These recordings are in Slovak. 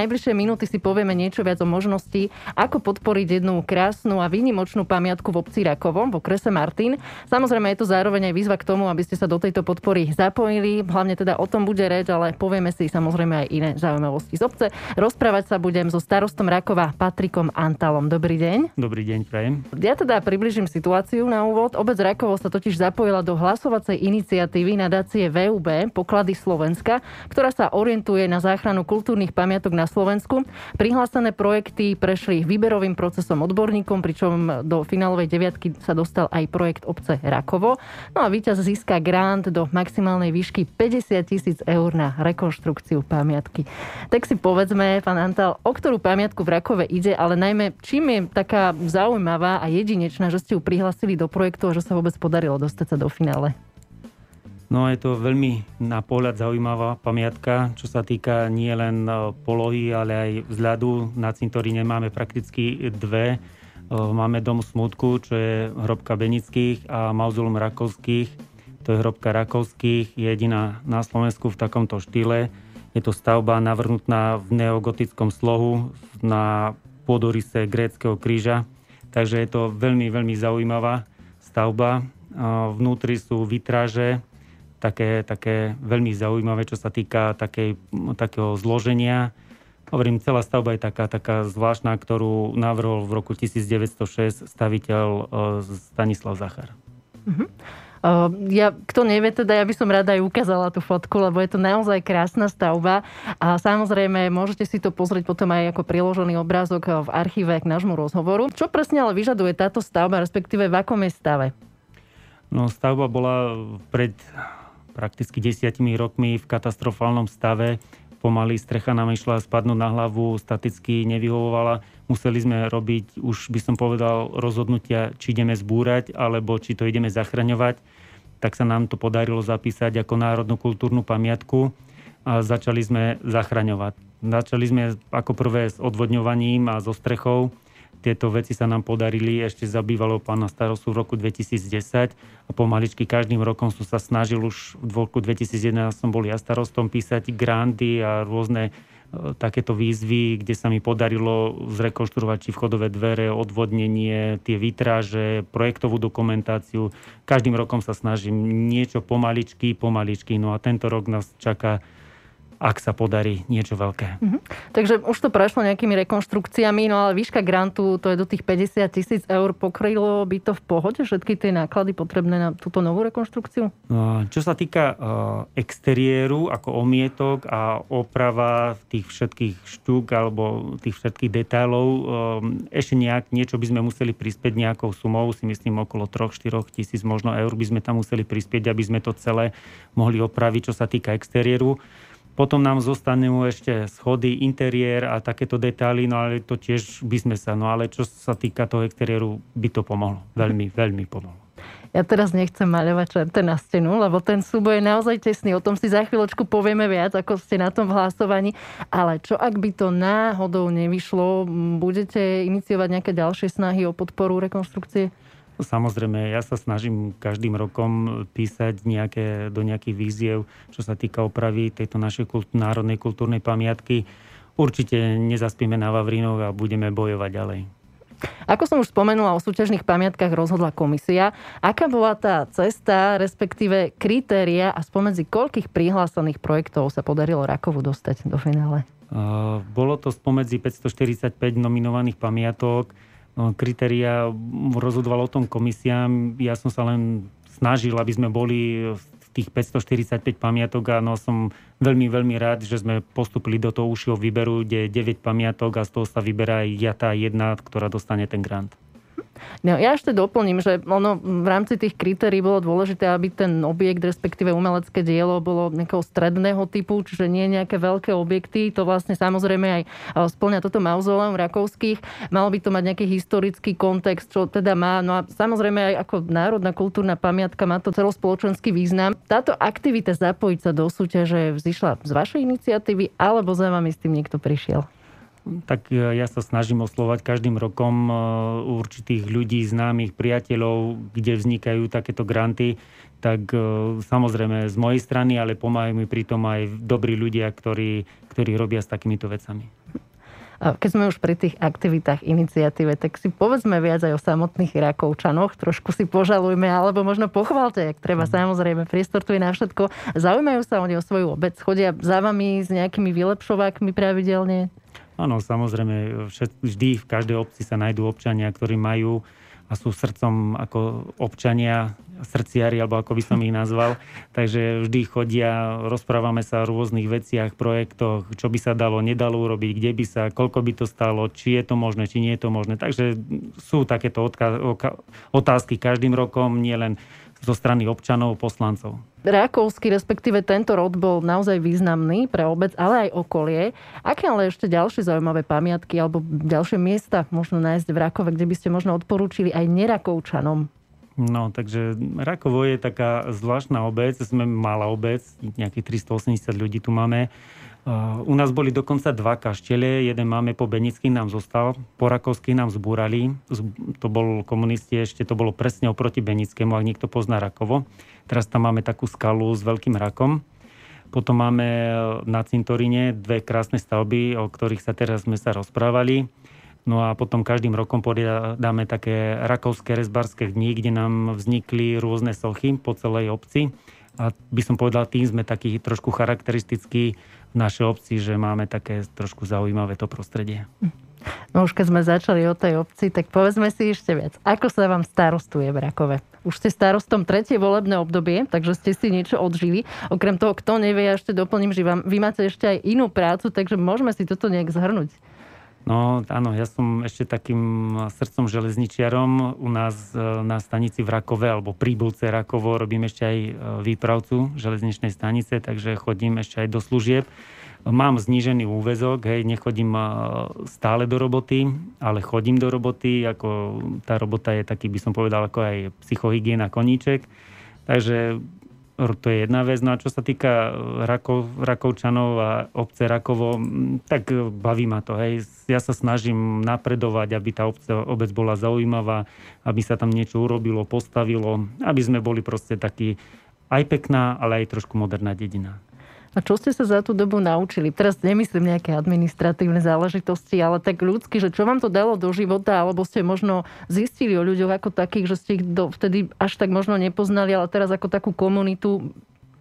najbližšie minúty si povieme niečo viac o možnosti, ako podporiť jednu krásnu a výnimočnú pamiatku v obci Rakovo, v okrese Martin. Samozrejme je to zároveň aj výzva k tomu, aby ste sa do tejto podpory zapojili. Hlavne teda o tom bude reč, ale povieme si samozrejme aj iné zaujímavosti z obce. Rozprávať sa budem so starostom Rakova Patrikom Antalom. Dobrý deň. Dobrý deň, prajem. Ja teda približím situáciu na úvod. Obec Rakovo sa totiž zapojila do hlasovacej iniciatívy nadácie VUB Poklady Slovenska, ktorá sa orientuje na záchranu kultúrnych pamiatok na Slovensku. Prihlásené projekty prešli výberovým procesom odborníkom, pričom do finálovej deviatky sa dostal aj projekt obce Rakovo. No a víťaz získa grant do maximálnej výšky 50 000 eur na rekonštrukciu pamiatky. Tak si povedzme, pán Antal, o ktorú pamiatku v Rakove ide, ale najmä čím je taká zaujímavá a jedinečná, že ste ju prihlásili do projektu a že sa vôbec podarilo dostať sa do finále? No je to veľmi na pohľad zaujímavá pamiatka, čo sa týka nie len polohy, ale aj vzhľadu. Na cintoríne máme prakticky dve. Máme dom smutku, čo je hrobka Benických, a mauzolum Rakovských. To je hrobka Rakovských, jediná na Slovensku v takomto štýle. Je to stavba navrhnutá v neogotickom slohu na pôdoryse gréckeho kríža. Takže je to veľmi, veľmi zaujímavá stavba. Vnútri sú vitráže, také veľmi zaujímavé, čo sa týka takého zloženia. Hovorím, celá stavba je taká zvláštna, ktorú navrhol v roku 1906 staviteľ Stanislav Zachar. Kto nevie, teda ja by som rada aj ukázala tú fotku, lebo je to naozaj krásna stavba a samozrejme môžete si to pozrieť potom aj ako priložený obrázok v archíve k nášmu rozhovoru. Čo presne ale vyžaduje táto stavba, respektíve v akom je stave? No, stavba bola pred prakticky 10 rokmi v katastrofálnom stave. Pomaly strecha nám išla spadnúť na hlavu, staticky nevyhovovala. Museli sme robiť, už by som povedal, rozhodnutia, či ideme zbúrať, alebo či to ideme zachraňovať. Tak sa nám to podarilo zapísať ako národnú kultúrnu pamiatku a začali sme zachraňovať. Začali sme ako prvé s odvodňovaním a so strechou. Tieto veci sa nám podarili ešte za bývalého pána starostu v roku 2010 a pomaličky každým rokom som sa snažil, už v roku 2011 som bol ja starostom, písať granty a rôzne takéto výzvy, kde sa mi podarilo zrekonštruovať či vchodové dvere, odvodnenie, tie vitráže, projektovú dokumentáciu. Každým rokom sa snažím niečo pomaličky, no a tento rok nás čaká, ak sa podarí, niečo veľké. Takže už to prešlo nejakými rekonštrukciami, no ale výška grantu, to je do tých 50 000 eur. Pokrylo by to v pohode všetky tie náklady potrebné na túto novú rekonštrukciu? Čo sa týka exteriéru, ako omietok a oprava tých všetkých štuk alebo tých všetkých detailov, ešte niečo by sme museli prispieť nejakou sumou, si myslím okolo 3-4 tisíc možno eur by sme tam museli prispieť, aby sme to celé mohli opraviť, čo sa týka exteriéru. Potom nám zostanú ešte schody, interiér a takéto detaily, no ale to tiež by sme sa, no ale čo sa týka toho exteriéru, by to pomohlo. Veľmi, veľmi pomohlo. Ja teraz nechcem maľovať čerte na stenu, lebo ten súboj je naozaj tesný. O tom si za chvíľočku povieme viac, ako ste na tom v hlasovaní. Ale čo ak by to náhodou nevyšlo? Budete iniciovať nejaké ďalšie snahy o podporu rekonštrukcie? Samozrejme, ja sa snažím každým rokom písať do nejakých víziev, čo sa týka opravy tejto našej národnej kultúrnej pamiatky. Určite nezaspíme na Vavrínoch a budeme bojovať ďalej. Ako som už spomenula, o súťažných pamiatkách rozhodla komisia. Aká bola tá cesta, respektíve kritéria a spomedzi koľkých prihlásených projektov sa podarilo Rakovu dostať do finále? Bolo to spomedzi 545 nominovaných pamiatok. Kritéria rozhodovala o tom komisiám. Ja som sa len snažil, aby sme boli v tých 545 pamiatok a som veľmi, veľmi rád, že sme postupili do toho užšieho výberu, kde je 9 pamiatok a z toho sa vyberá tá jedna, ktorá dostane ten grant. No, ja ešte doplním, že v rámci tých kritérií bolo dôležité, aby ten objekt, respektíve umelecké dielo, bolo nejakého stredného typu, čiže nie nejaké veľké objekty. To vlastne samozrejme aj spĺňa toto mauzoleum Rakovských. Malo by to mať nejaký historický kontext, čo teda má. No a samozrejme aj ako národná kultúrna pamiatka má to celospoločenský význam. Táto aktivita zapojiť sa do súťaže vzýšla z vašej iniciatívy, alebo za vami s tým niekto prišiel? Tak ja sa snažím oslovať každým rokom určitých ľudí, známych, priateľov, kde vznikajú takéto granty. Tak samozrejme z mojej strany, ale pomáhajú mi pritom aj dobrí ľudia, ktorí robia s takýmito vecami. Keď sme už pri tých aktivitách, iniciatíve, tak si povedzme viac aj o samotných Rakovčanoch. Trošku si požalujme, alebo možno pochválte, ak treba. Samozrejme, priestor tu je na všetko. Zaujímajú sa oni o svoju obec? Chodia za vami s nejakými vylepšovákmi pravidelne? Áno, samozrejme, vždy v každej obci sa nájdú občania, ktorí majú a sú srdcom ako občania, srdciari, alebo ako by som ich nazval. Takže vždy chodia, rozprávame sa o rôznych veciach, projektoch, čo by sa dalo, nedalo urobiť, kde by sa, koľko by to stalo, či je to možné, či nie je to možné. Takže sú takéto otázky každým rokom, nielen zo strany občanov, poslancov. Rakovský, respektíve tento rod bol naozaj významný pre obec, ale aj okolie. Aké ale ešte ďalšie zaujímavé pamiatky alebo ďalšie miesta možno nájsť v Rakove, kde by ste možno odporúčili aj nerakovčanom? No, takže Rakovo je taká zvláštna obec. Sme malá obec, nejakých 380 ľudí tu máme. U nás boli dokonca 2 kaštele. Jeden máme po Benických, nám zostal. Po Rakovských nám zbúrali. To bol komunisti, ešte to bolo presne oproti Benickému, ak niekto pozná Rakovo. Teraz tam máme takú skalu s veľkým rakom. Potom máme na cintoríne 2 krásne stavby, o ktorých sme sa rozprávali. No a potom každým rokom dáme také rakovské rezbarské dni, kde nám vznikli rôzne sochy po celej obci. A by som povedal, tým sme takí trošku charakteristickí v našej obci, že máme také trošku zaujímavé to prostredie. No už keď sme začali o tej obci, tak povedzme si ešte viac. Ako sa vám starostuje v Rakove? Už ste starostom 3. volebné obdobie, takže ste si niečo odžili. Okrem toho, kto nevie, ja ešte doplním, že vy máte ešte aj inú prácu, takže môžeme si toto nejak zhrnúť. No áno, ja som ešte takým srdcom železničiarom u nás na stanici v Rakove, alebo pri Bulce Rakovo, robím ešte aj výpravcu železničnej stanice, takže chodím ešte aj do služieb. Mám znížený úväzok, nechodím stále do roboty, ale chodím do roboty, ako tá robota je taký, by som povedal, ako aj psychohygiena koníček. Takže to je jedna vec. No a čo sa týka Rakovčanov a obce Rakovo, tak baví ma to. Ja sa snažím napredovať, aby tá obec bola zaujímavá, aby sa tam niečo urobilo, postavilo, aby sme boli proste taký aj pekná, ale aj trošku moderná dedina. A čo ste sa za tú dobu naučili? Teraz nemyslím nejaké administratívne záležitosti, ale tak ľudsky, že čo vám to dalo do života, alebo ste možno zistili o ľuďoch ako takých, že ste ich vtedy až tak možno nepoznali, ale teraz ako takú komunitu.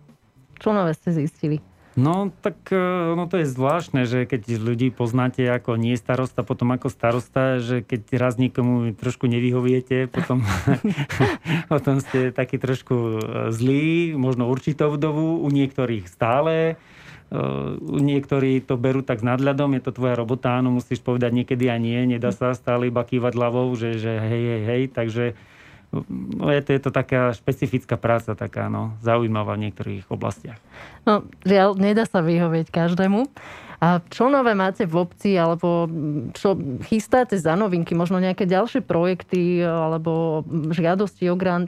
Čo nové ste zistili? No, tak to je zvláštne, že keď ľudí poznáte ako nie starosta, potom ako starosta, že keď raz niekomu trošku nevyhoviete, potom ste taký trošku zlí, možno určitou vdovu, u niektorých stále, u niektorí to berú tak s nadľadom, je to tvoja robota, áno, musíš povedať niekedy a nie, nedá sa stále iba kývať hlavou, že hej, takže je to taká špecifická práca, taká zaujímavá v niektorých oblastiach. No, žiaľ, nedá sa vyhovieť každému. A čo nové máte v obci, alebo čo chystáte za novinky? Možno nejaké ďalšie projekty, alebo žiadosti o grant?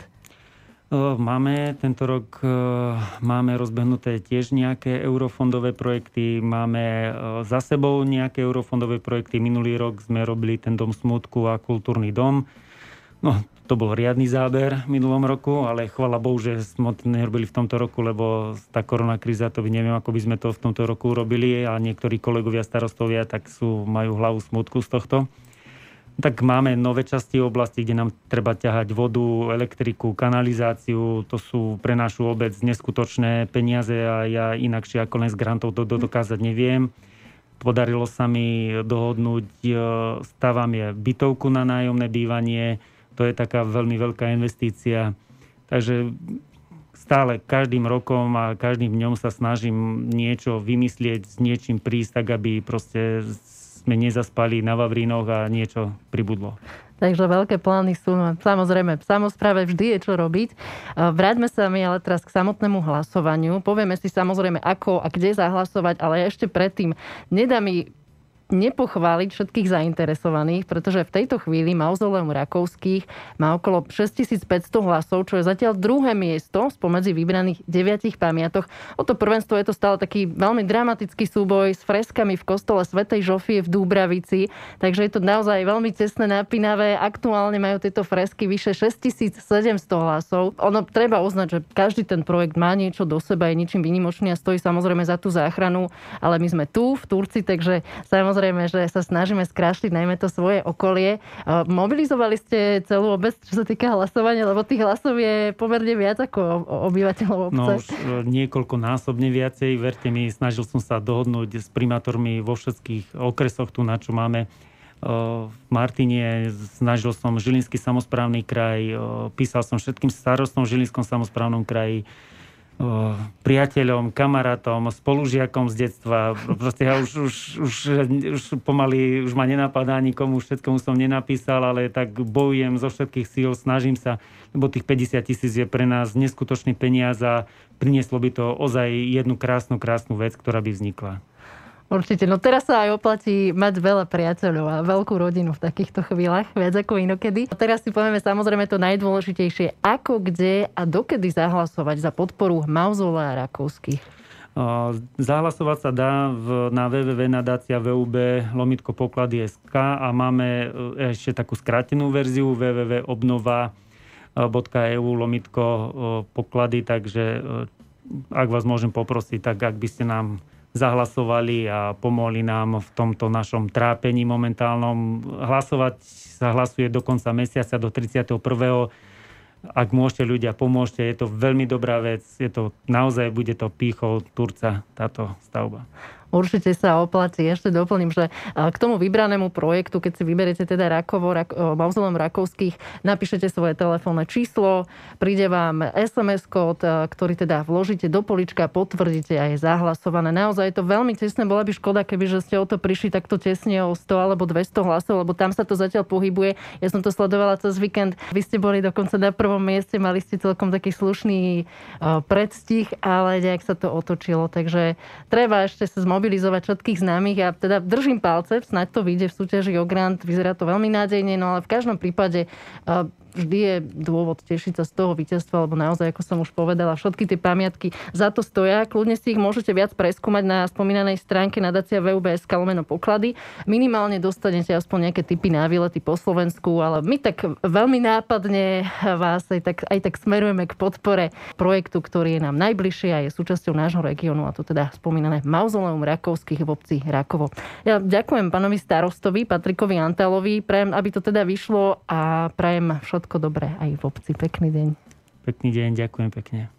Tento rok máme rozbehnuté tiež nejaké eurofondové projekty. Máme za sebou nejaké eurofondové projekty. Minulý rok sme robili ten Dom smútku a kultúrny dom. No, to bol riadny záber v minulom roku, ale chvála Bohu, že sme to nerobili v tomto roku, lebo tá koronakríza, to neviem, ako by sme to v tomto roku urobili a niektorí kolegovia starostovia tak majú hlavu smútku z tohto. Tak máme nové časti oblasti, kde nám treba ťahať vodu, elektriku, kanalizáciu. To sú pre našu obec neskutočné peniaze a ja inakšie ako len z grantov to dokázať neviem. Podarilo sa mi dohodnúť, stavám bytovku na nájomné bývanie. To je taká veľmi veľká investícia. Takže stále každým rokom a každým dňom sa snažím niečo vymyslieť, s niečím prísť, tak aby proste sme nezaspali na vavrínoch a niečo pribudlo. Takže veľké plány sú. Samozrejme, v samospráve vždy je čo robiť. Vráťme sa my ale teraz k samotnému hlasovaniu. Povieme si samozrejme, ako a kde zahlasovať, ale ešte predtým nedá mi nepochváliť všetkých zainteresovaných, pretože v tejto chvíli Mauzoleum Rakovských má okolo 6500 hlasov, čo je zatiaľ druhé miesto spomedzi vybraných 9 pamiatok. O to prvenstvo je to stále taký veľmi dramatický súboj s freskami v kostole svätej Žofie v Dúbravici, takže je to naozaj veľmi tesné, napínavé. Aktuálne majú tieto fresky vyše 6700 hlasov. Ono treba uznať, že každý ten projekt má niečo do seba, je ničím výnimočný a stojí samozrejme za tú záchranu, ale my sme tu v Turci, takže samozrejme samozrejme, že sa snažíme skrášliť najmä to svoje okolie. Mobilizovali ste celú obec, čo sa týka hlasovania, lebo tých hlasov je pomerne viac ako obyvateľov obce. No už niekoľkonásobne viacej. Verte mi, snažil som sa dohodnúť s primátormi vo všetkých okresoch tu, na čo máme v Martine, snažil som Žilinský samosprávny kraj, písal som všetkým starostom v Žilinskom samosprávnom kraji, priateľom, kamarátom, spolužiakom z detstva. Proste ja už pomaly, už ma nenapadá nikomu, všetkomu som nenapísal, ale tak bojujem zo všetkých síl, snažím sa, lebo tých 50 000 je pre nás neskutočný peniaz a prinieslo by to ozaj jednu krásnu vec, ktorá by vznikla. Určite. No teraz sa aj oplatí mať veľa priateľov a veľkú rodinu v takýchto chvíľach, viac ako inokedy. Teraz si povieme samozrejme to najdôležitejšie. Ako, kde a dokedy zahlasovať za podporu Mauzolea Rakovských? Zahlasovať sa dá na www.nadacia.vub/poklady.sk a máme ešte takú skrátenú verziu www.obnova.eu/poklady, takže ak vás môžem poprosiť, tak ak by ste nám zahlasovali a pomohli nám v tomto našom trápení momentálnom. Hlasovať sa hlasuje do konca mesiaca, do 31. Ak môžete ľudia, pomôžte. Je to veľmi dobrá vec. Je to naozaj, bude to pýchol Turca, táto stavba. Určite sa oplatí. Ešte doplním, že k tomu vybranému projektu, keď si vyberete teda Mauzoleum Rakovských, napíšete svoje telefónne číslo, príde vám SMS kód, ktorý teda vložíte do polička, potvrdíte a je zahlasované. Naozaj je to veľmi tesné. Bola by škoda, keby že ste o to prišli takto tesne o 100 alebo 200 hlasov, lebo tam sa to zatiaľ pohybuje. Ja som to sledovala cez víkend. Vy ste boli dokonca na prvom mieste, mali ste celkom taký slušný predstih, ale nejak sa to otočilo. Takže treba ešte sa mobilizovať všetkých známych a teda držím palce, snáď to vyjde v súťaži o grant, vyzerá to veľmi nádejne, no ale v každom prípade vždy je dôvod tešiť sa z toho víťazstva, lebo naozaj, ako som už povedala, všetky tie pamiatky za to stoja. Kľudne si ich môžete viac preskúmať na spomínanej stránke nadácia VUB.sk/poklady. Minimálne dostanete aspoň nejaké tipy na výlety po Slovensku, ale my tak veľmi nápadne vás aj tak smerujeme k podpore projektu, ktorý je nám najbližšie a je súčasťou nášho regiónu, a to teda spomínané Mauzoleum Rakovských v obci Rakovo. Ja ďakujem pánovi starostovi Patrikovi Antalovi, prajem, aby to teda vyšlo a prajem všetko dobré aj v obci. Pekný deň. Pekný deň, ďakujem pekne.